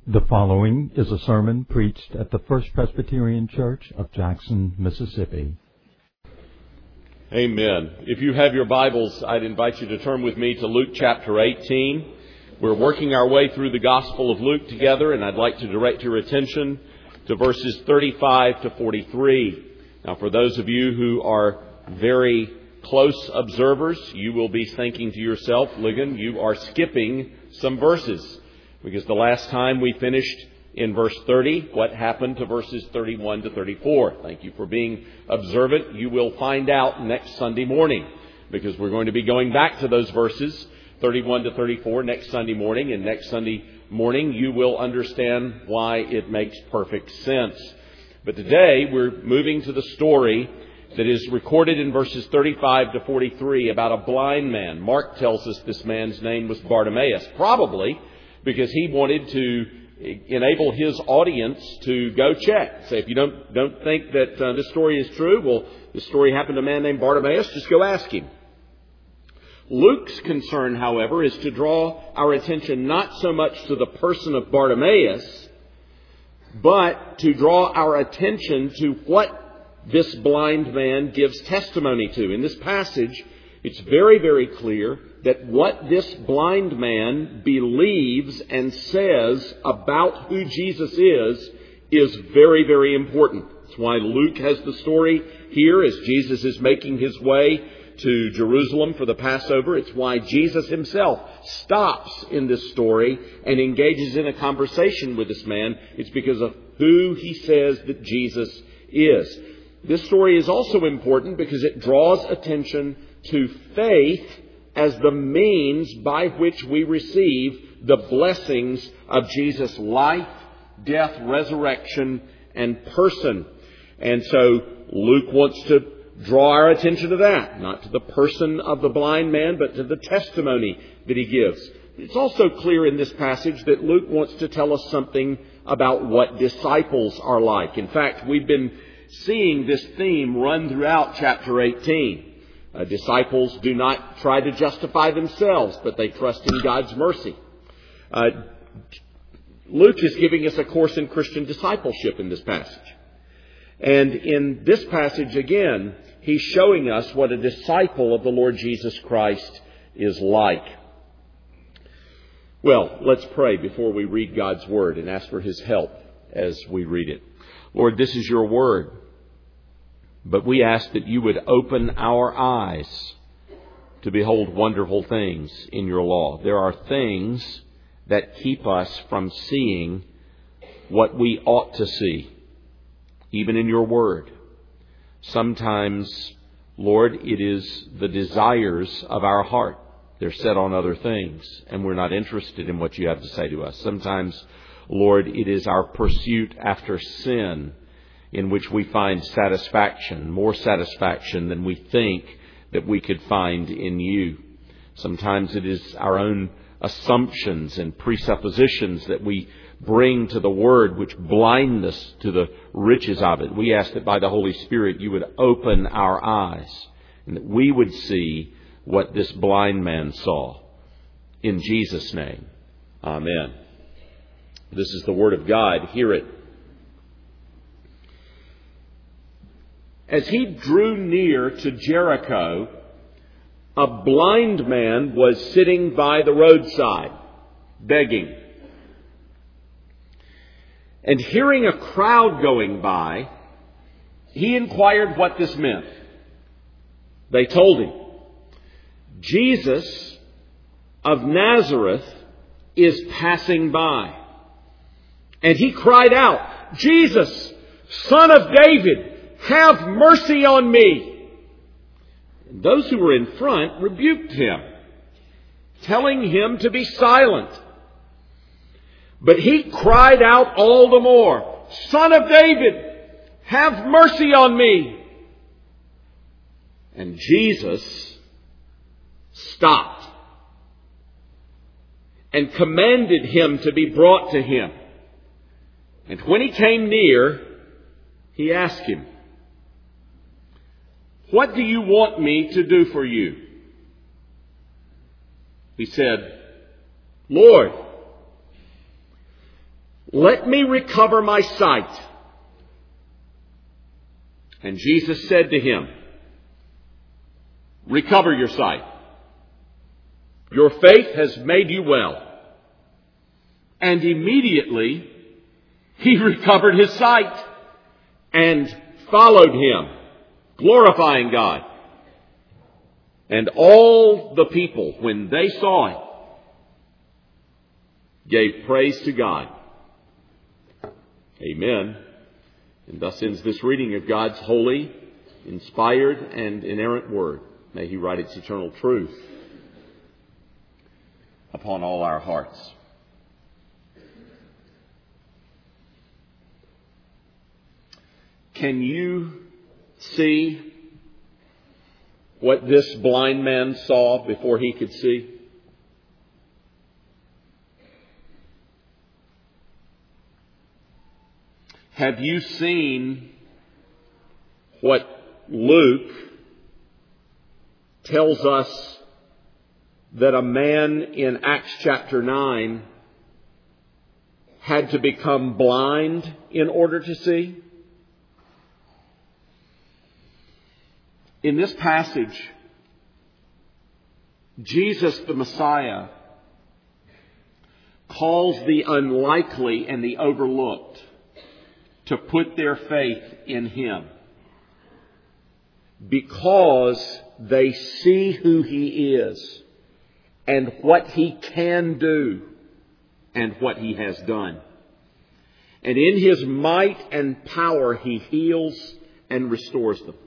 The following is a sermon preached at the First Presbyterian Church of Jackson, Mississippi. Amen. If you have your Bibles, I'd invite you to turn with me to Luke chapter 18. We're working our way through the Gospel of Luke together, and I'd like to direct your attention to verses 35 to 43. Now, for those of you who are very close observers, you will be thinking to yourself, Ligon, you are skipping some verses. Because the last time we finished in verse 30, what happened to verses 31 to 34? Thank you for being observant. You will find out next Sunday morning, because we're going to be going back to those verses, 31 to 34, next Sunday morning. And next Sunday morning, you will understand why it makes perfect sense. But today, we're moving to the story that is recorded in verses 35 to 43 about a blind man. Mark tells us this man's name was Bartimaeus, probably because he wanted to enable his audience to go check. Say, if you don't think that this story is true, well, this story happened to a man named Bartimaeus, just go ask him. Luke's concern, however, is to draw our attention not so much to the person of Bartimaeus, but to draw our attention to what this blind man gives testimony to. In this passage, it's very, very clear that what this blind man believes and says about who Jesus is very, very important. That's why Luke has the story here as Jesus is making his way to Jerusalem for the Passover. It's why Jesus himself stops in this story and engages in a conversation with this man. It's because of who he says that Jesus is. This story is also important because it draws attention to faith as the means by which we receive the blessings of Jesus' life, death, resurrection, and person. And so Luke wants to draw our attention to that, not to the person of the blind man, but to the testimony that he gives. It's also clear in this passage that Luke wants to tell us something about what disciples are like. In fact, we've been seeing this theme run throughout chapter 18. Disciples do not try to justify themselves, but they trust in God's mercy. Luke is giving us a course in Christian discipleship in this passage. And in this passage, again, he's showing us what a disciple of the Lord Jesus Christ is like. Well, let's pray before we read God's Word and ask for His help as we read it. Lord, this is your Word. But we ask that you would open our eyes to behold wonderful things in your law. There are things that keep us from seeing what we ought to see, even in your word. Sometimes, Lord, it is the desires of our heart. They're set on other things, and we're not interested in what you have to say to us. Sometimes, Lord, it is our pursuit after sin in which we find satisfaction, more satisfaction than we think that we could find in you. Sometimes it is our own assumptions and presuppositions that we bring to the Word which blind us to the riches of it. We ask that by the Holy Spirit you would open our eyes and that we would see what this blind man saw. In Jesus' name, amen. This is the Word of God. Hear it. As he drew near to Jericho, a blind man was sitting by the roadside, begging. And hearing a crowd going by, he inquired what this meant. They told him, Jesus of Nazareth is passing by. And he cried out, Jesus, Son of David, have mercy on me. And those who were in front rebuked him, telling him to be silent. But he cried out all the more, Son of David, have mercy on me. And Jesus stopped and commanded him to be brought to him. And when he came near, he asked him, What do you want me to do for you? He said, Lord, let me recover my sight. And Jesus said to him, recover your sight. Your faith has made you well. And immediately he recovered his sight and followed him, glorifying God. And all the people, when they saw it, gave praise to God. Amen. And thus ends this reading of God's holy, inspired, and inerrant Word. May He write its eternal truth upon all our hearts. Can you see what this blind man saw before he could see? Have you seen what Luke tells us that a man in Acts chapter 9 had to become blind in order to see? In this passage, Jesus the Messiah calls the unlikely and the overlooked to put their faith in Him because they see who He is and what He can do and what He has done. And in His might and power, He heals and restores them.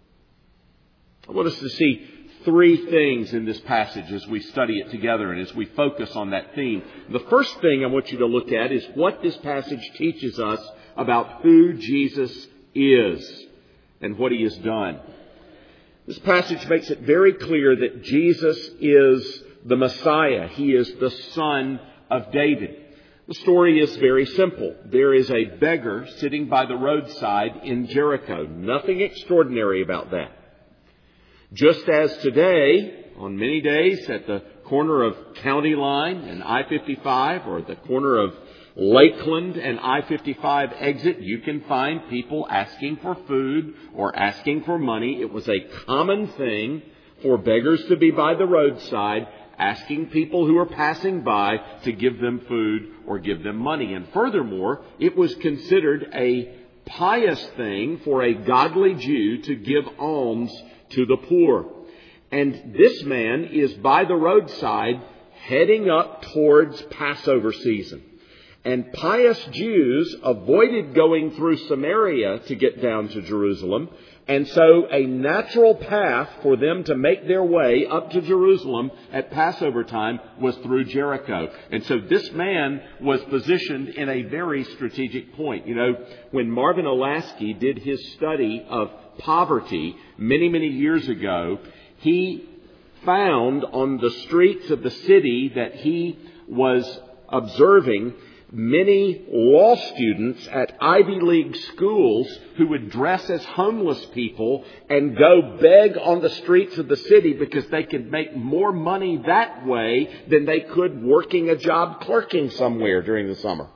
I want us to see three things in this passage as we study it together and as we focus on that theme. The first thing I want you to look at is what this passage teaches us about who Jesus is and what He has done. This passage makes it very clear that Jesus is the Messiah. He is the Son of David. The story is very simple. There is a beggar sitting by the roadside in Jericho. Nothing extraordinary about that. Just as today, on many days, at the corner of County Line and I-55 or the corner of Lakeland and I-55 exit, you can find people asking for food or asking for money. It was a common thing for beggars to be by the roadside asking people who are passing by to give them food or give them money. And furthermore, it was considered a pious thing for a godly Jew to give alms to the poor. And this man is by the roadside heading up towards Passover season. And pious Jews avoided going through Samaria to get down to Jerusalem. And so a natural path for them to make their way up to Jerusalem at Passover time was through Jericho. And so this man was positioned in a very strategic point. You know, when Marvin Olasky did his study of poverty many, many years ago, he found on the streets of the city that he was observing many law students at Ivy League schools who would dress as homeless people and go beg on the streets of the city because they could make more money that way than they could working a job clerking somewhere during the summer.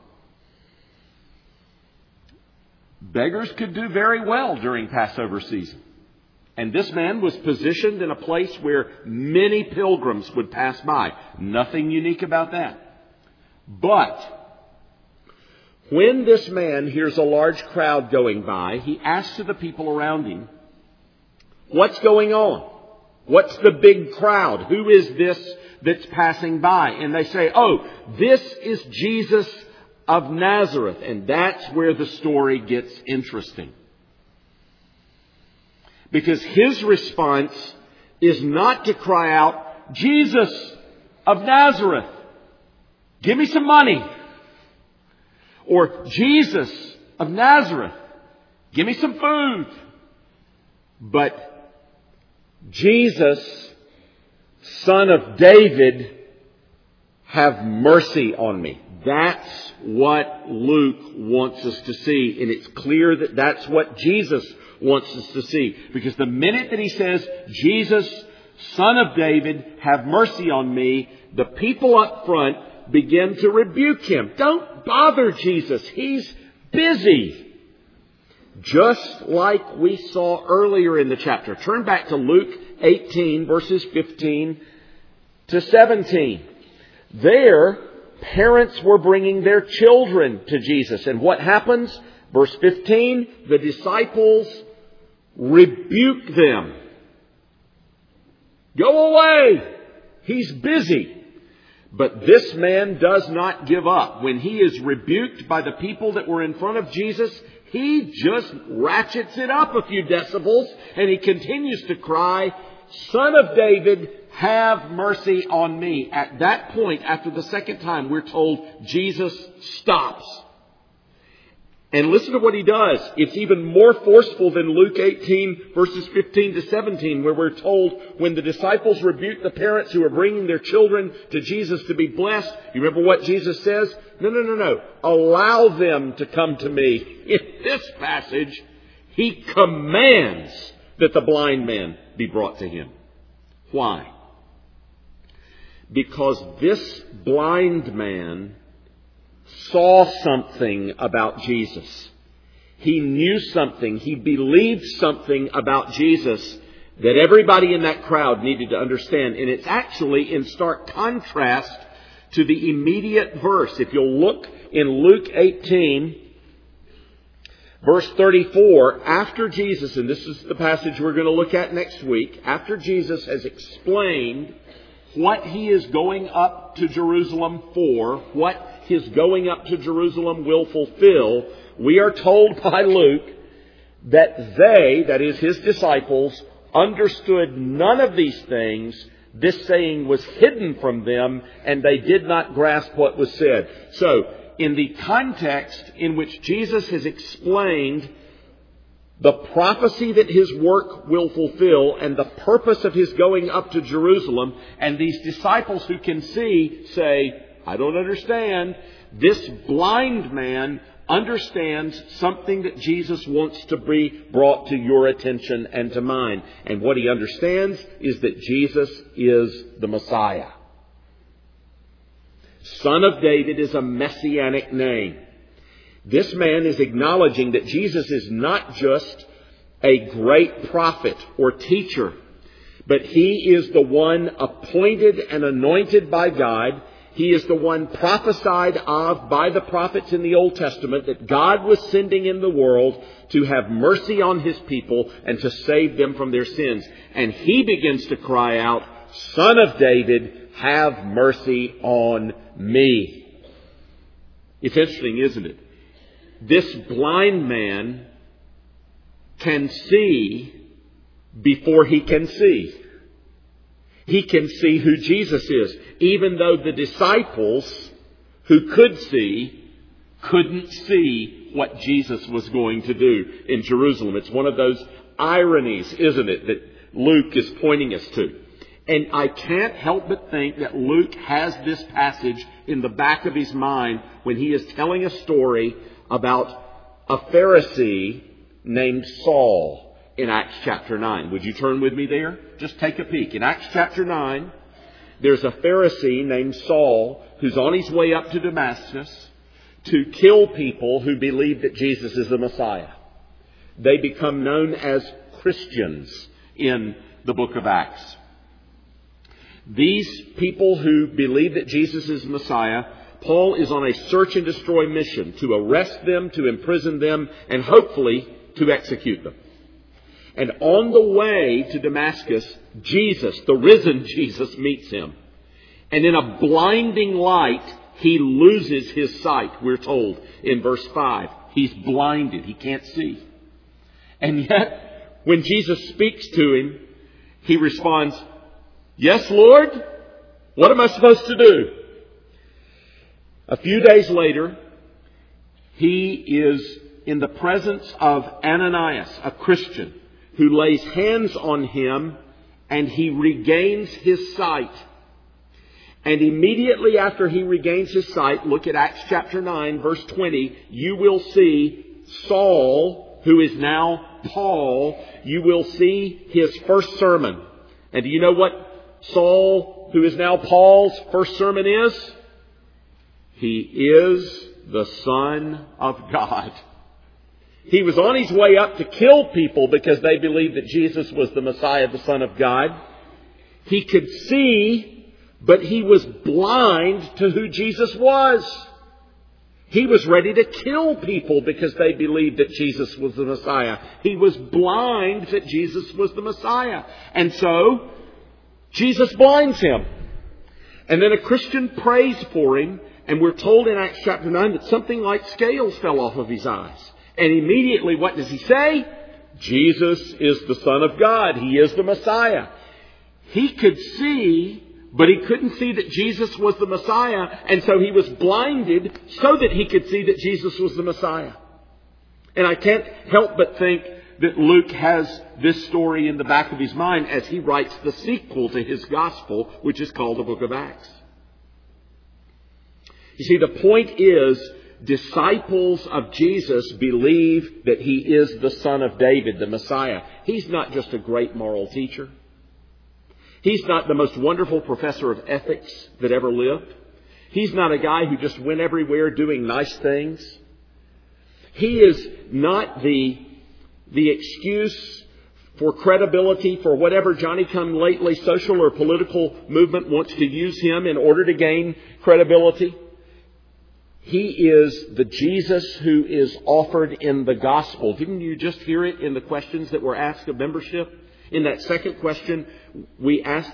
Beggars could do very well during Passover season. And this man was positioned in a place where many pilgrims would pass by. Nothing unique about that. But when this man hears a large crowd going by, he asks of the people around him, what's going on? What's the big crowd? Who is this that's passing by? And they say, oh, this is Jesus of Nazareth. And that's where the story gets interesting. Because his response is not to cry out, Jesus of Nazareth, give me some money. Or Jesus of Nazareth, give me some food. But Jesus, Son of David, have mercy on me. That's what Luke wants us to see. And it's clear that that's what Jesus wants us to see. Because the minute that he says, Jesus, Son of David, have mercy on me, the people up front begin to rebuke him. Don't bother Jesus. He's busy. Just like we saw earlier in the chapter. Turn back to Luke 18, verses 15 to 17. There, parents were bringing their children to Jesus. And what happens? Verse 15, the disciples rebuke them. Go away! He's busy. But this man does not give up. When he is rebuked by the people that were in front of Jesus, he just ratchets it up a few decibels and he continues to cry, Son of David, have mercy on me. At that point, after the second time, we're told Jesus stops. And listen to what he does. It's even more forceful than Luke 18, verses 15 to 17, where we're told when the disciples rebuke the parents who are bringing their children to Jesus to be blessed. You remember what Jesus says? No. Allow them to come to me. In this passage, he commands that the blind man be brought to him. Why? Because this blind man saw something about Jesus. He knew something. He believed something about Jesus that everybody in that crowd needed to understand. And it's actually in stark contrast to the immediate verse. If you'll look in Luke 18, verse 34, after Jesus, and this is the passage we're going to look at next week, after Jesus has explained what he is going up to Jerusalem for, what his going up to Jerusalem will fulfill, we are told by Luke that they, that is his disciples, understood none of these things. This saying was hidden from them and they did not grasp what was said. So, in the context in which Jesus has explained the prophecy that his work will fulfill and the purpose of his going up to Jerusalem, and these disciples who can see say, I don't understand. This blind man understands something that Jesus wants to be brought to your attention and to mine. And what he understands is that Jesus is the Messiah. Son of David is a messianic name. This man is acknowledging that Jesus is not just a great prophet or teacher, but he is the one appointed and anointed by God. He is the one prophesied of by the prophets in the Old Testament that God was sending in the world to have mercy on his people and to save them from their sins. And he begins to cry out, Son of David, have mercy on me. It's interesting, isn't it? This blind man can see before he can see. He can see who Jesus is, even though the disciples who could see couldn't see what Jesus was going to do in Jerusalem. It's one of those ironies, isn't it, that Luke is pointing us to. And I can't help but think that Luke has this passage in the back of his mind when he is telling a story about a Pharisee named Saul in Acts chapter 9. Would you turn with me there? Just take a peek. In Acts chapter 9, there's a Pharisee named Saul who's on his way up to Damascus to kill people who believe that Jesus is the Messiah. They become known as Christians in the book of Acts. These people who believe that Jesus is Messiah, Paul is on a search and destroy mission to arrest them, to imprison them, and hopefully to execute them. And on the way to Damascus, Jesus, the risen Jesus, meets him. And in a blinding light, he loses his sight, we're told in verse 5. He's blinded. He can't see. And yet, when Jesus speaks to him, he responds, Yes, Lord? What am I supposed to do? A few days later, he is in the presence of Ananias, a Christian, who lays hands on him and he regains his sight. And immediately after he regains his sight, look at Acts chapter 9, verse 20, you will see Saul, who is now Paul, you will see his first sermon. And do you know what Saul, who is now Paul's first sermon is? He is the Son of God. He was on his way up to kill people because they believed that Jesus was the Messiah, the Son of God. He could see, but he was blind to who Jesus was. He was ready to kill people because they believed that Jesus was the Messiah. He was blind that Jesus was the Messiah. And so, Jesus blinds him. And then a Christian prays for him, and we're told in Acts chapter 9 that something like scales fell off of his eyes. And immediately, what does he say? Jesus is the Son of God. He is the Messiah. He could see, but he couldn't see that Jesus was the Messiah. And so he was blinded so that he could see that Jesus was the Messiah. And I can't help but think that Luke has this story in the back of his mind as he writes the sequel to his gospel, which is called the Book of Acts. You see, the point is, disciples of Jesus believe that he is the Son of David, the Messiah. He's not just a great moral teacher. He's not the most wonderful professor of ethics that ever lived. He's not a guy who just went everywhere doing nice things. He is not the excuse for credibility for whatever Johnny-come-lately social or political movement wants to use him in order to gain credibility. He is the Jesus who is offered in the gospel. Didn't you just hear it in the questions that were asked of membership? In that second question, we ask,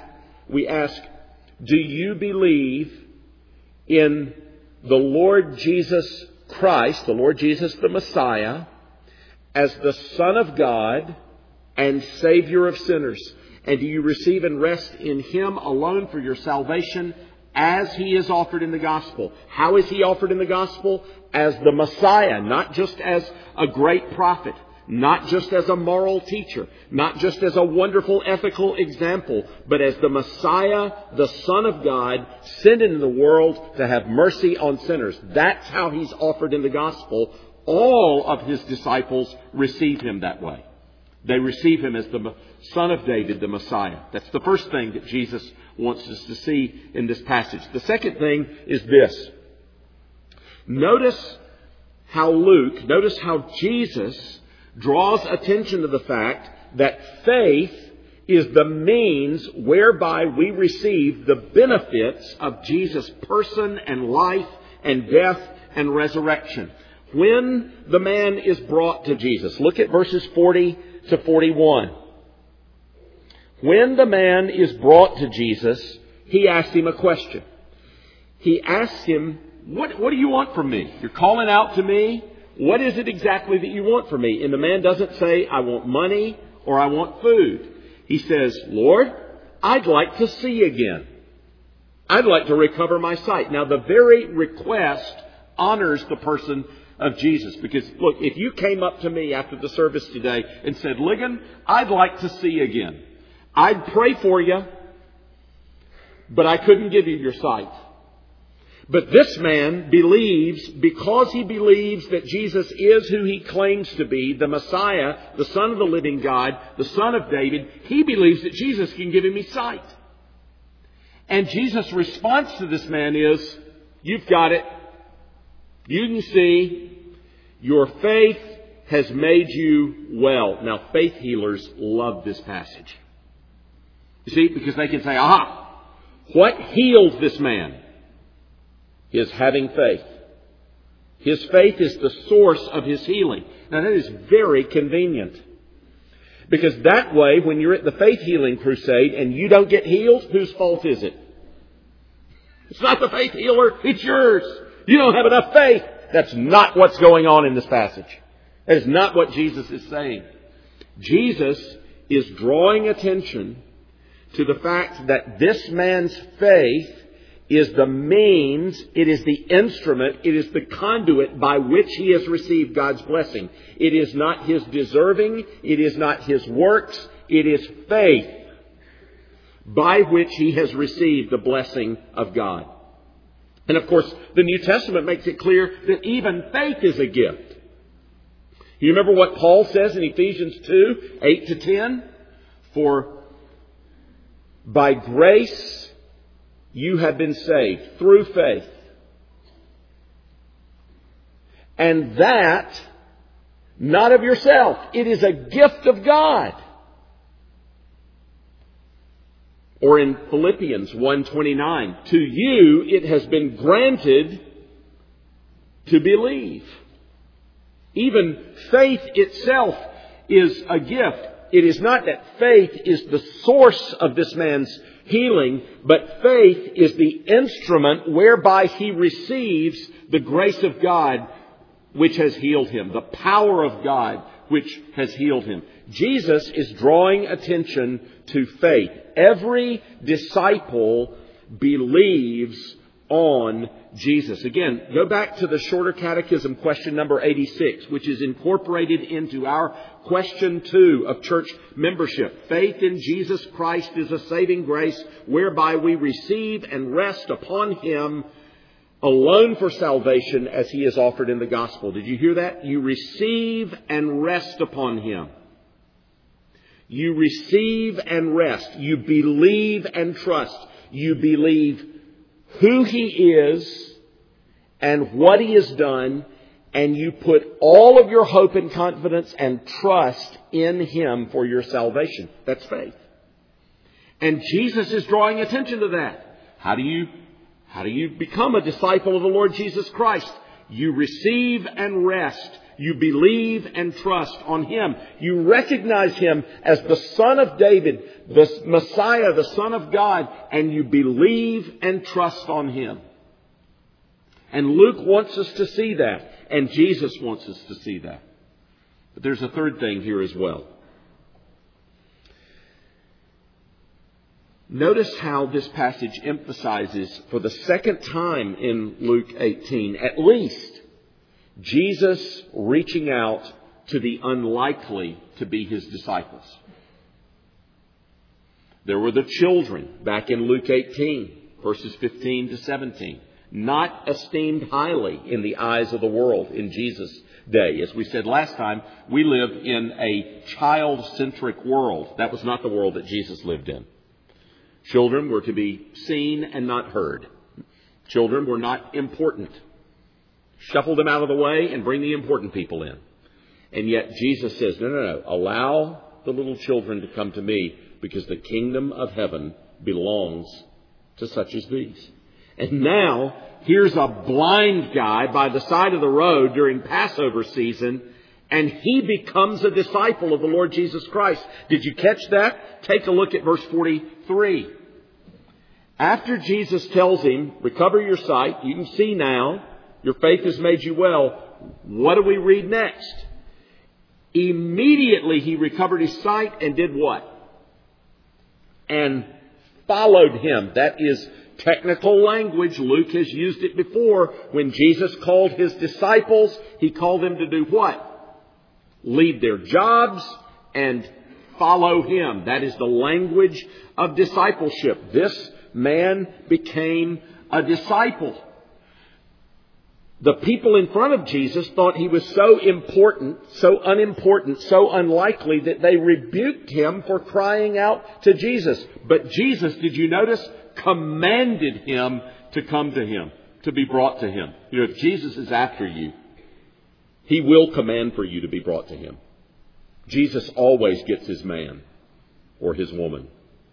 do you believe in the Lord Jesus Christ, the Lord Jesus the Messiah, as the Son of God and Savior of sinners? And do you receive and rest in him alone for your salvation as he is offered in the gospel? How is he offered in the gospel? As the Messiah, not just as a great prophet, not just as a moral teacher, not just as a wonderful ethical example, but as the Messiah, the Son of God, sent into the world to have mercy on sinners. That's how he's offered in the gospel. All of his disciples receive him that way. They receive him as the Son of David, the Messiah. That's the first thing that Jesus wants us to see in this passage. The second thing is this. Notice how Jesus draws attention to the fact that faith is the means whereby we receive the benefits of Jesus' person and life and death and resurrection. When the man is brought to Jesus, look at verses 40 to 41. When the man is brought to Jesus, he asks him a question. He asks him, what do you want from me? You're calling out to me. What is it exactly that you want from me? And the man doesn't say, I want money or I want food. He says, Lord, I'd like to see again. I'd like to recover my sight. Now, the very request honors the person of Jesus. Because, look, if you came up to me after the service today and said, Ligon, I'd like to see again. I'd pray for you, but I couldn't give you your sight. But this man believes, because he believes that Jesus is who he claims to be, the Messiah, the Son of the living God, the Son of David, he believes that Jesus can give him his sight. And Jesus' response to this man is, you've got it. You can see. Your faith has made you well. Now, faith healers love this passage. You see, because they can say, aha, what healed this man? Is having faith. His faith is the source of his healing. Now that is very convenient. Because that way, when you're at the faith healing crusade and you don't get healed, whose fault is it? It's not the faith healer, it's yours. You don't have enough faith. That's not what's going on in this passage. That is not what Jesus is saying. Jesus is drawing attention to the fact that this man's faith is the means, it is the instrument, it is the conduit by which he has received God's blessing. It is not his deserving, it is not his works, it is faith by which he has received the blessing of God. And of course, the New Testament makes it clear that even faith is a gift. You remember what Paul says in Ephesians 2, 8 to 10? For by grace you have been saved through faith. And that, not of yourself. It is a gift of God. Or in Philippians 1:29, to you it has been granted to believe. Even faith itself is a gift. It is not that faith is the source of this man's healing, but faith is the instrument whereby he receives the grace of God which has healed him, the power of God which has healed him. Jesus is drawing attention to faith. Every disciple believes on Jesus. Again, go back to the Shorter Catechism, question number 86, which is incorporated into our question 2 of church membership. Faith in Jesus Christ is a saving grace whereby we receive and rest upon Him alone for salvation as He is offered in the gospel. Did you hear that? You receive and rest upon Him. You receive and rest. You believe and trust. You believe who He is and what He has done, and you put all of your hope and confidence and trust in Him for your salvation. That's faith. And Jesus is drawing attention to that. How do you become a disciple of the Lord Jesus Christ? You receive and rest. You believe and trust on Him. You recognize Him as the Son of David, the Messiah, the Son of God, and you believe and trust on Him. And Luke wants us to see that, and Jesus wants us to see that. But there's a third thing here as well. Notice how this passage emphasizes for the second time in Luke 18, at least, Jesus reaching out to the unlikely to be His disciples. There were the children back in Luke 18, verses 15 to 17. Not esteemed highly in the eyes of the world in Jesus' day. As we said last time, we live in a child-centric world. That was not the world that Jesus lived in. Children were to be seen and not heard. Children were not important. Shuffle them out of the way and bring the important people in. And yet Jesus says, no. Allow the little children to come to me because the kingdom of heaven belongs to such as these. And now, here's a blind guy by the side of the road during Passover season, and he becomes a disciple of the Lord Jesus Christ. Did you catch that? Take a look at verse 43. After Jesus tells him, recover your sight, you can see now, your faith has made you well. What do we read next? Immediately he recovered his sight and did what? And followed him. That is technical language. Luke has used it before. When Jesus called His disciples, He called them to do what? Leave their jobs and follow Him. That is the language of discipleship. This man became a disciple. The people in front of Jesus thought He was so important, so unimportant, so unlikely that they rebuked Him for crying out to Jesus. But Jesus, did you notice, commanded him to come to Him, to be brought to Him. You know, if Jesus is after you, He will command for you to be brought to Him. Jesus always gets His man or His woman.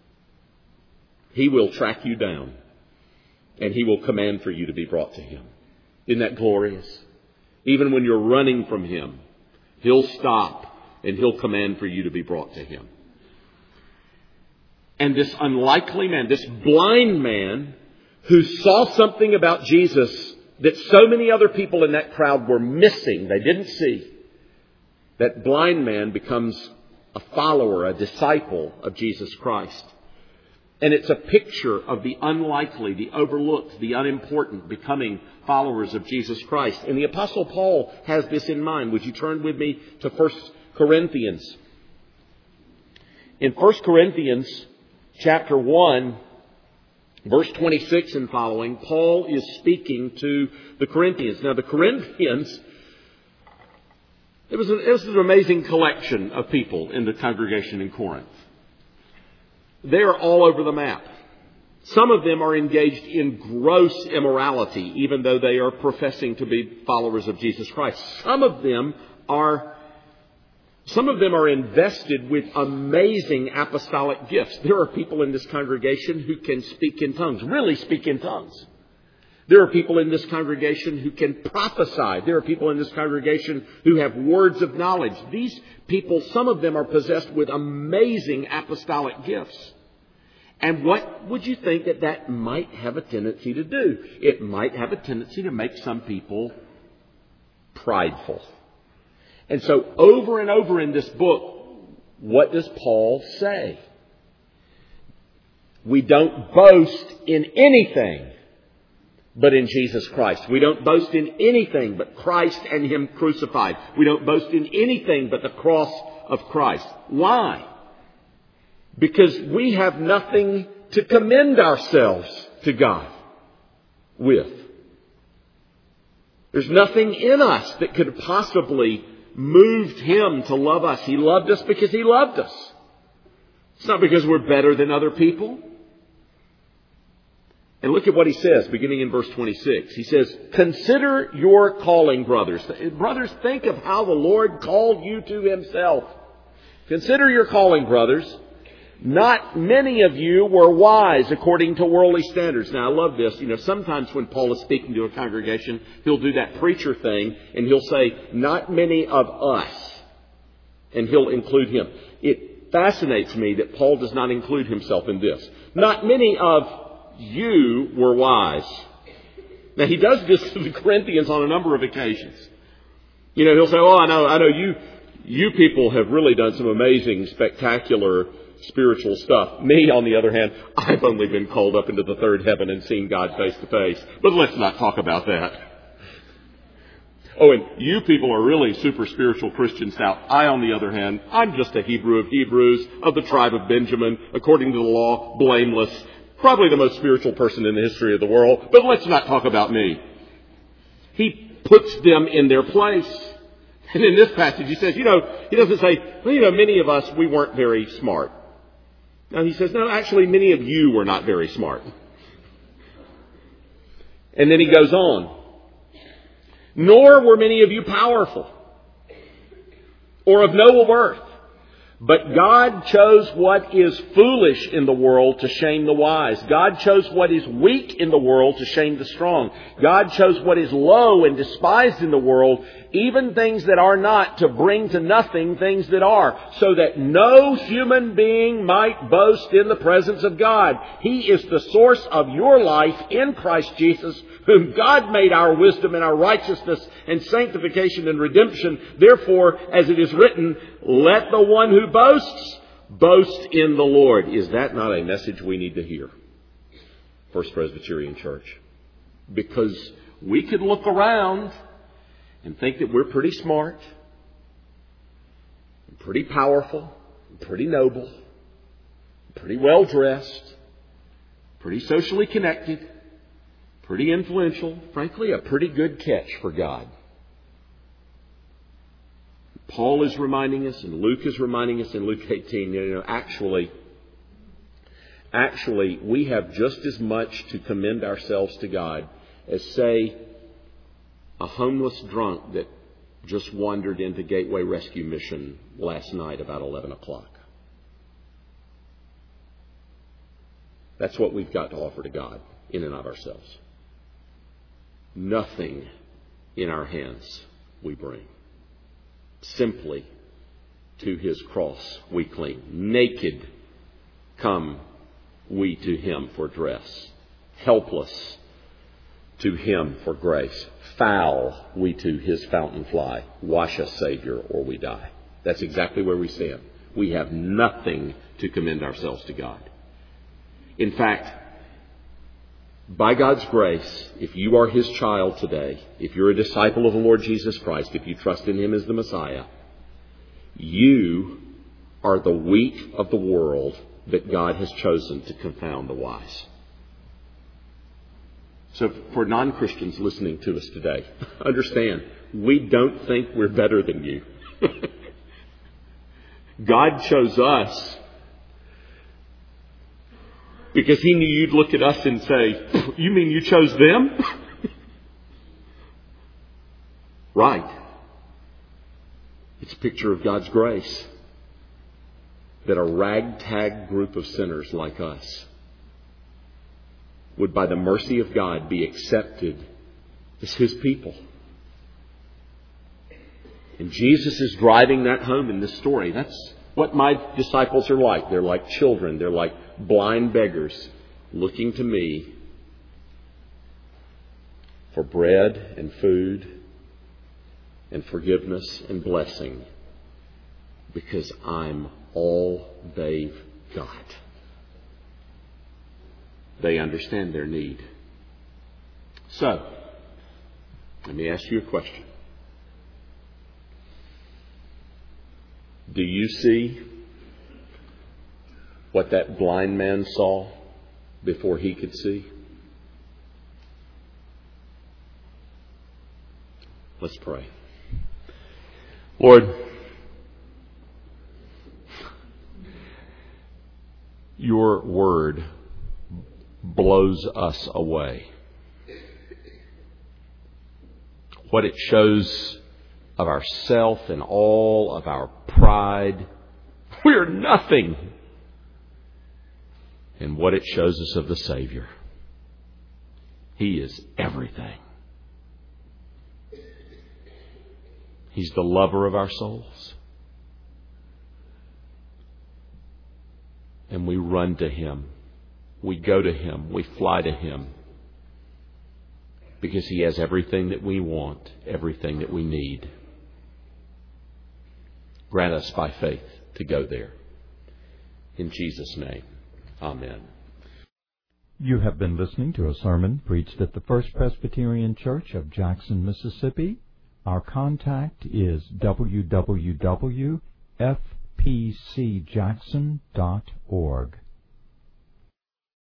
He will track you down and He will command for you to be brought to Him. Isn't that glorious? Even when you're running from Him, He'll stop and He'll command for you to be brought to Him. And this unlikely man, this blind man who saw something about Jesus that so many other people in that crowd were missing, they didn't see, that blind man becomes a follower, a disciple of Jesus Christ. And it's a picture of the unlikely, the overlooked, the unimportant becoming followers of Jesus Christ. And the Apostle Paul has this in mind. Would you turn with me to 1 Corinthians? In 1 Corinthians chapter 1, verse 26 and following, Paul is speaking to the Corinthians. Now the Corinthians, it was an amazing collection of people in the congregation in Corinth. They are all over the map. Some of them are engaged in gross immorality, even though they are professing to be followers of Jesus Christ. Some of them are invested with amazing apostolic gifts. There are people in this congregation who can speak in tongues, really speak in tongues. There are people in this congregation who can prophesy. There are people in this congregation who have words of knowledge. These people, some of them are possessed with amazing apostolic gifts. And what would you think that might have a tendency to do? It might have a tendency to make some people prideful. And so over and over in this book, what does Paul say? We don't boast in anything but in Jesus Christ. We don't boast in anything but Christ and Him crucified. We don't boast in anything but the cross of Christ. Why? Because we have nothing to commend ourselves to God with. There's nothing in us that could possibly moved Him to love us. He loved us because He loved us. It's not because we're better than other people. And look at what he says, beginning in verse 26. He says, "Consider your calling, brothers." Brothers, think of how the Lord called you to Himself. "Consider your calling, brothers. Not many of you were wise according to worldly standards." Now, I love this. Sometimes when Paul is speaking to a congregation, he'll do that preacher thing and he'll say, "Not many of us." And he'll include him. It fascinates me that Paul does not include himself in this. "Not many of you were wise." Now, he does this to the Corinthians on a number of occasions. He'll say, "Oh, I know you people have really done some amazing, spectacular spiritual stuff. Me, on the other hand, I've only been called up into the third heaven and seen God face to face. But let's not talk about that. Oh, and you people are really super spiritual Christians now. I, on the other hand, I'm just a Hebrew of Hebrews, of the tribe of Benjamin, according to the law, blameless, probably the most spiritual person in the history of the world. But let's not talk about me." He puts them in their place. And in this passage, he says, he doesn't say, "Well, many of us, we weren't very smart." No, he says, "No, actually, many of you were not very smart." And then he goes on. "Nor were many of you powerful or of noble birth. But God chose what is foolish in the world to shame the wise. God chose what is weak in the world to shame the strong. God chose what is low and despised in the world, even things that are not, to bring to nothing things that are, so that no human being might boast in the presence of God. He is the source of your life in Christ Jesus, whom God made our wisdom and our righteousness and sanctification and redemption. Therefore, as it is written, let the one who boasts, boast in the Lord." Is that not a message we need to hear? First Presbyterian Church. Because we could look around and think that we're pretty smart, pretty powerful, pretty noble, pretty well dressed, pretty socially connected, pretty influential, frankly, a pretty good catch for God. Paul is reminding us, and Luke is reminding us in Luke 18, actually, we have just as much to commend ourselves to God as, say, a homeless drunk that just wandered into Gateway Rescue Mission last night about 11 o'clock. That's what we've got to offer to God in and of ourselves. Nothing in our hands we bring. Simply to His cross we cling. Naked come we to Him for dress. Helpless to Him for grace. Foul we to His fountain fly. Wash us, Savior, or we die. That's exactly where we stand. We have nothing to commend ourselves to God. In fact, by God's grace, if you are His child today, if you're a disciple of the Lord Jesus Christ, if you trust in Him as the Messiah, you are the weak of the world that God has chosen to confound the wise. So for non-Christians listening to us today, understand, we don't think we're better than you. God chose us Because He knew you'd look at us and say, you mean you chose them? Right. It's a picture of God's grace. That a ragtag group of sinners like us would, by the mercy of God, be accepted as His people. And Jesus is driving that home in this story. That's what my disciples are like. They're like children. They're like blind beggars looking to me for bread and food and forgiveness and blessing, because I'm all they've got. They understand their need. So, let me ask you a question. Do you see what that blind man saw before he could see? Let's pray. Lord, Your Word blows us away. What it shows of ourself and all of our pride. We're nothing. And what it shows us of the Savior. He is everything. He's the lover of our souls. And we run to Him. We go to Him. We fly to Him. Because He has everything that we want, everything that we need. Grant us by faith to go there. In Jesus' name, amen. You have been listening to a sermon preached at the First Presbyterian Church of Jackson, Mississippi. Our contact is www.fpcjackson.org.